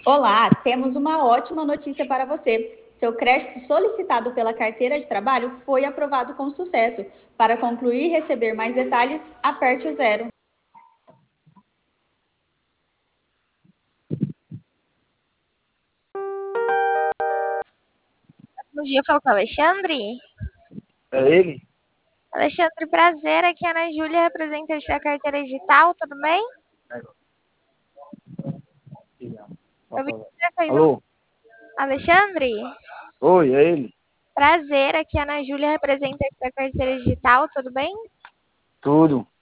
Olá, temos uma ótima notícia para você. Seu crédito solicitado pela carteira de trabalho foi aprovado com sucesso. Para concluir e receber mais detalhes, aperte o zero. Bom dia, eu falo com o Alexandre. É ele? Alexandre, prazer. Aqui é a Ana Júlia, representante da carteira digital, tudo bem? Eu vi que você fez um... Alô? Alexandre, Oi, é ele? prazer. Aqui é a Ana Júlia, representante da carteira digital, tudo bem? Tudo.